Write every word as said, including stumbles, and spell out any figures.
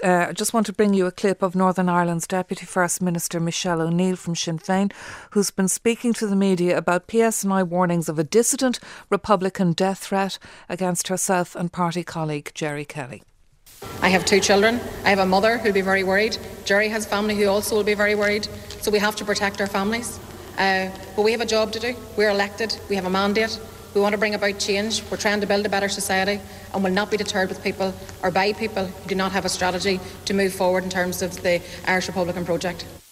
uh, I just want to bring you a clip of Northern Ireland's Deputy First Minister Michelle O'Neill from Sinn Féin, who's been speaking to the media about P S N I warnings of a dissident Republican death threat against herself and party colleague Gerry Kelly. I have two children. I have a mother who'll be very worried. Gerry has family who also will be very worried. So we have to protect our families. Uh, but we have a job to do. We're elected. We have a mandate. We want to bring about change. We're trying to build a better society and will not be deterred with people or by people who do not have a strategy to move forward in terms of the Irish Republican project.